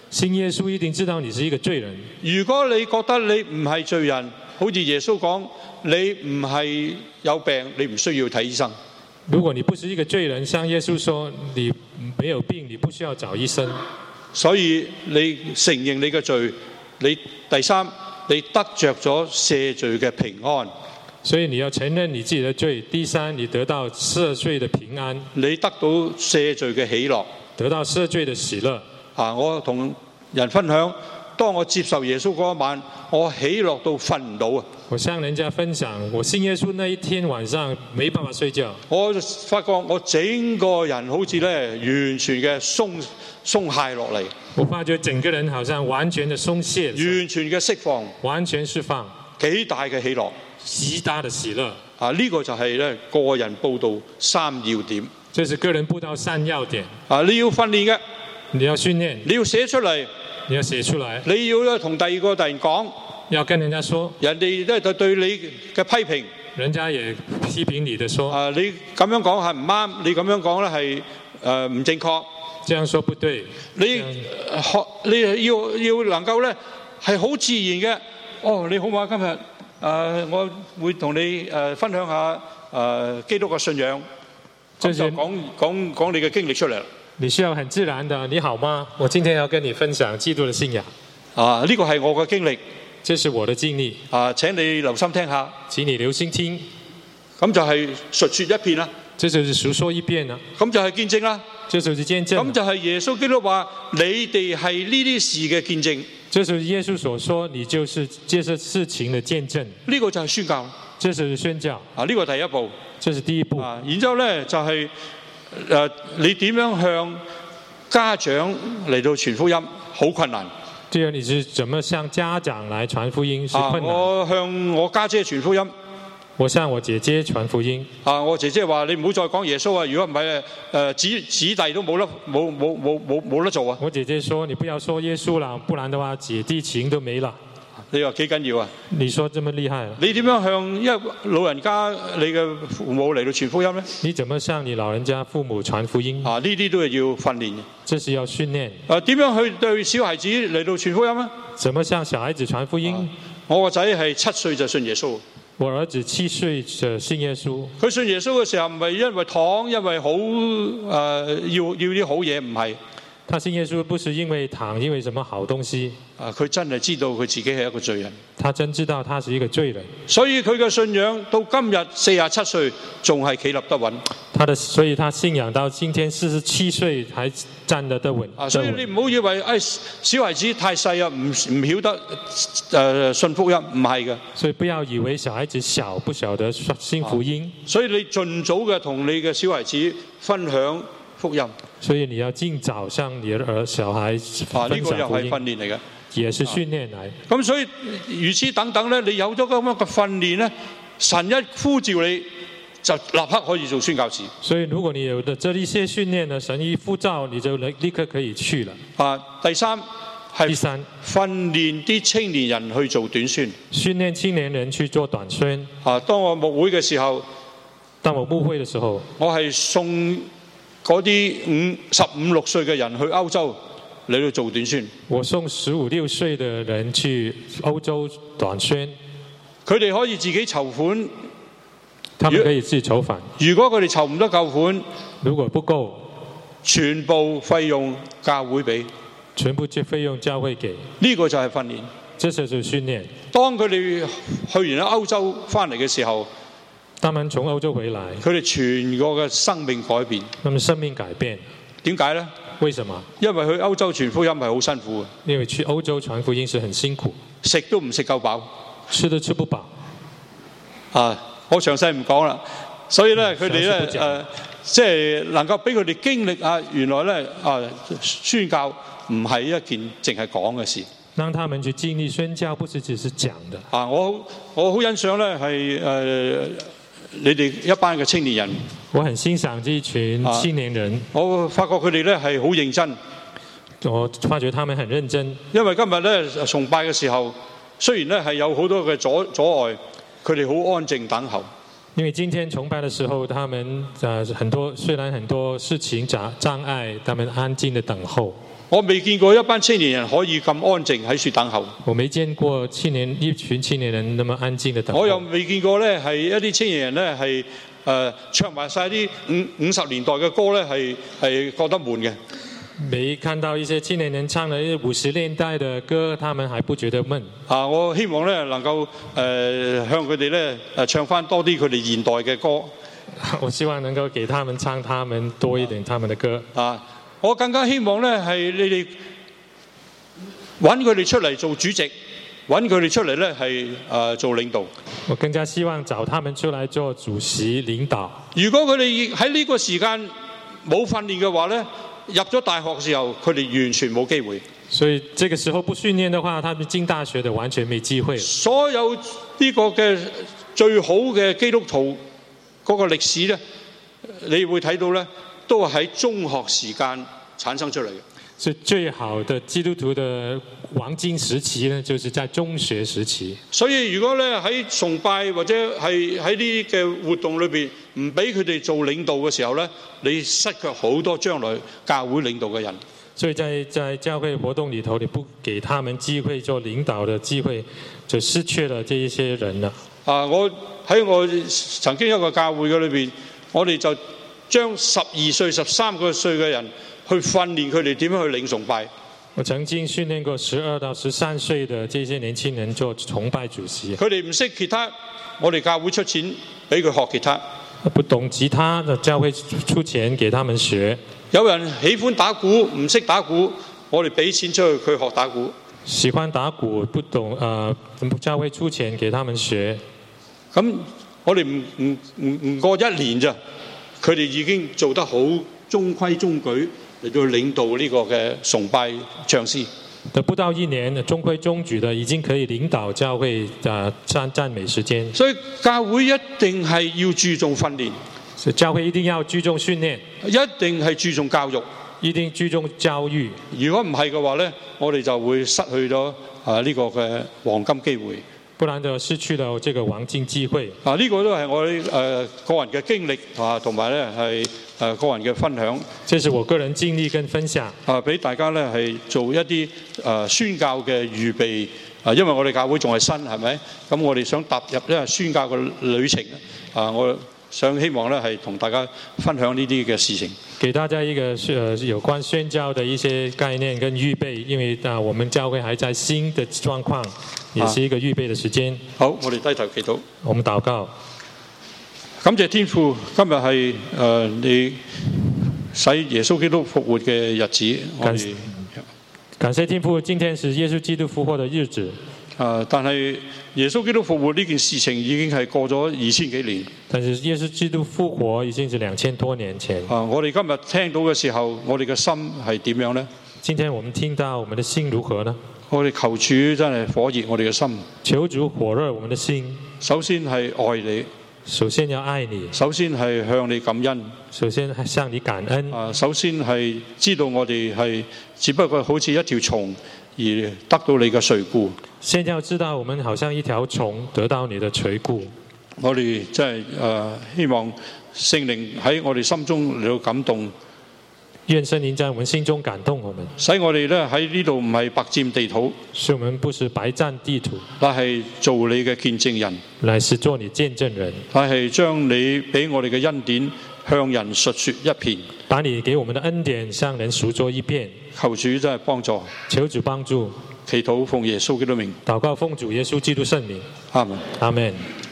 信耶穌一定知道你是一個罪人。
如果你覺得你唔係罪人，好似耶穌講，你唔係有病，你唔需要睇醫生。
如果你不是一個罪人，像耶穌說你沒有病，你不需要找醫生。
所以你承認你嘅罪，你第三，你得着咗赦罪嘅平安。
所以你要承認你自己的罪。第三，你得到赦罪的平安，
你得到赦罪嘅喜樂，
得到赦罪的喜樂。
我同人分享，當我接受耶穌嗰一晚，我喜樂到瞓唔到啊！
我向人家分享，我信耶穌那一天晚上沒辦法睡覺。
我發覺我整個人好似咧完全嘅鬆懈落嚟。
我發覺整個人好像完全的鬆懈，
完全嘅釋放，
完全釋放，
幾大嘅喜樂，
極大的喜樂。
呢個就係咧個人報道3要點。
這是個人報道3要點。
你要訓練嘅，
你要訓練，
你要寫出嚟，
你要寫出來，
你要咧同第二個人講，
要跟人家說，
人哋咧就對你嘅批評，
人家也批評你的說，
你咁樣講係唔啱，你咁樣講咧係唔正確，
這樣說不對。
你要能夠咧係好自然嘅。你好嘛？今日我會同你分享下基督嘅信仰，就講你嘅經歷出嚟啦。
你需要很自然的，你好嗎？我今天要跟你分享基督的信仰。
呢個係我嘅經歷，
這是我的經歷。
請你留心聽下。
請你留心聽。
咁就係述說一遍啦。
這就是述說一遍啦。
咁就係見證啦。
這就是見證。
咁就係耶穌基督話：你哋係呢啲事嘅見證。
這是耶穌所說，你就是這些事情的見證。
呢個就係宣教。
這是宣教。
呢個第一步。
這是第一步。
然之後咧就係你點樣向家長嚟到傳福音，好困難。
第二，你是怎麼向家長來傳福音是困難。
我向我家姐傳福音。
我向我姐姐傳福音。
我姐姐話：你唔好再講耶穌啊！如果唔係子弟都冇得做啊！
我姐姐說：你不要說耶穌啦，不然的話姐弟情都沒了。
你話幾緊要啊？
你說這麼厲害啊？
你點樣向一老人家你嘅父母嚟到傳福音呢？
你怎麼向你老人家父母傳福音？
呢啲都係要訓練嘅。
這是要訓練。
點樣去對小孩子嚟到傳福音呢？
怎麼向小孩子傳福音？
我個仔係7歲就信耶穌。
我兒子7歲就信耶穌。佢
信耶穌嘅時候唔係因為糖，因為好要啲好嘢，唔係。
他信耶穌不是因為糖，因為什麼好東西。
佢真係知道佢自己係一個罪人。
他真知道他是一個罪人。
所以佢嘅信仰到今日47歲仲係企立得穩。
所以他信仰到今天47歲還站得穩。
所以你唔好以為小孩子太細啊，唔曉得信福音，唔係嘅。
所以不要以為小孩子小不曉得信福音。
所以你盡早嘅同你嘅小孩子分享福音。
所以你要盡早向你的小孩分享福音。
呢個又係訓練嚟嘅，
也是訓練來。
咁所以如此等等咧，你有咗咁樣嘅訓練咧，神一呼召你，就立刻可以做宣教士。
所以如果你有的這一些訓練呢，神一呼召你就立刻可以去了。
第三訓練啲青年人去做短宣。
訓練青年人去做短宣。
當我牧會嘅時候，我係送嗰啲15、16歲嘅人去歐洲嚟到做短宣。
我送15、16歲嘅人去歐洲短宣。
佢哋可以自己籌款。
他們可以自己籌款。
如果佢哋籌唔得夠款，
如果不夠，
全部費用教會俾。
全部費用教會給。
呢個就係訓練。
這就是訓練。
當佢哋去完歐洲翻嚟嘅時候，
他們從歐洲回來，
佢哋全個嘅生命改變。
他們生命改變。
點解呢？
為什麼？
因為去歐洲傳福音係好辛苦嘅。
因為去歐洲傳福音是很辛苦，
食都唔食夠飽，
吃都吃不飽。
我詳細唔講啦。所以咧，佢哋咧即係能夠俾佢哋經歷原來咧宣教唔係一件淨係講嘅事。
讓他們去經歷宣教，不是只是講的。
我好欣賞咧係你哋一班嘅青年人。
我很欣賞這一群青年人。
我發覺佢哋咧係好認真。
我發覺他們很認真。因
為今日咧崇拜嘅時候，雖然咧係有好多嘅阻礙，佢哋好安靜等候。
因為今天崇拜的時候，他們雖然很多事情障礙，他們安靜的等候。
我未見過一班青年人可以咁安靜喺樹等候。
我沒見過一群青年人那麼安靜的等候。
我又未見過咧係一啲青年人咧係唱埋晒啲50年代嘅歌咧係覺得悶嘅。
沒看到一些青年人唱了50年代的歌，他們還不覺得悶。
我希望咧能夠向佢哋咧唱翻多啲佢哋現代嘅歌。
我希望能夠給他們唱他們多一點他們的歌。
我更加希望咧係你哋揾佢哋出嚟做主席，揾佢哋出嚟咧係做領導。
我更加希望找他們出來做主席領導。
如果佢哋喺呢個時間冇訓練嘅話咧，入咗大學嘅時候，佢哋完全冇機會。
所以這個時候不訓練的話，他們進大學的完全沒機會。
所有呢個嘅最好嘅基督徒嗰個歷史咧，你會睇到咧，都係喺中學時間產生出嚟嘅。
所以最好的基督徒的黃金時期呢，就是在中學時期。
所以如果咧喺崇拜或者係喺呢啲嘅活動裏邊唔俾佢哋做領導嘅時候咧，你失卻好多將來教會領導嘅人。
所以在教會活動裏頭，你不給他們機會做領導的機會，就失去了這一些人了。
我喺我曾經一個教會嘅裏邊，我哋就將12歲、13個歲嘅人去訓練佢哋點樣去領崇拜。
我曾經訓練過12到13歲的這些年輕人做崇拜主席。
佢哋唔識吉他，我哋教會出錢俾佢學吉他。
不懂吉他，教會出錢給他們學。
有人喜歡打鼓，唔識打鼓，我哋俾錢出去佢學打鼓。
喜歡打鼓不懂，教會出錢給他們學。
咁我哋唔過1年咋，佢哋已經做得好中規中矩嚟到領導呢個嘅崇拜唱詩。
不到1年，中規中矩的已經可以領導教會讚美時間。
所以教會一定係要注重訓練。
所以教會一定要注重訓練，
一定係注重教育，
一定注重教育。
如果唔係嘅話咧，我哋就會失去咗呢個嘅黃金機會。
不然就失去了這個黃金機會。
呢個都係我個人嘅經歷同埋咧係個人嘅分享。
這是我個人經歷跟分享。
俾大家咧係做一啲宣教嘅預備。因為我哋教會仲係新，係咪？咁我哋想踏入一個宣教嘅旅程。我想希望咧係同大家分享呢啲嘅事情，給大家一個
有關宣教的一些概念跟預備，因為我們教會還在新的狀況，也是一個預備的時間。
好，我哋低頭祈禱，
我們禱告，
感謝天父，今日係你使耶穌基督復活嘅日子，
感謝天父，今天是耶穌基督復活的日子。
但係耶穌基督復活呢件事情已經係過咗2000幾年。
但是耶穌基督復活已經是2000多年前。
我哋今日聽到嘅時候，我哋嘅心係點樣呢？
今天我們聽到，我們的心如何呢？
我哋求主真係火熱我哋嘅心。
求主火熱我們的心。
首先係愛你。
首先要愛你。
首先係向你感恩。
首先係向你感恩。
首先係知道我哋係只不過好似一條蟲而得到你嘅垂顧。
先要知道，我們好像一條蟲得到你的垂顧。
我哋真係希望聖靈喺我哋心中嚟到感動。
願聖靈在我們心中感動我們，
使我哋咧喺呢度唔係白佔地土，
使我們不是白佔地土，
但係做你嘅見證人，
乃是做你見證人，
但係將你俾我哋嘅恩典向人述說一遍，
把你給我們的恩典向人述說一遍。
求主真係幫助，
求主幫助。
祈禱奉耶穌基督名，
禱告奉主耶穌基督聖名。
阿門。
阿門。